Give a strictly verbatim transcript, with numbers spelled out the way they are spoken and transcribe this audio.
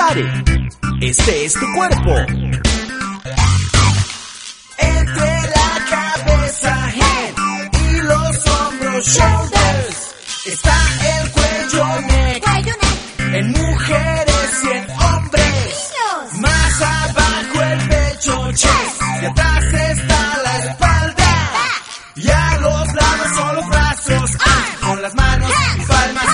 pare. Este es tu cuerpo. Entre la cabeza, head, y los hombros, shoulders, está el cuello, neck, en mujeres y en hombres. Más abajo el pecho, chest, y atrás está la espalda. Y a los lados son los brazos, ah, con las manos y palmas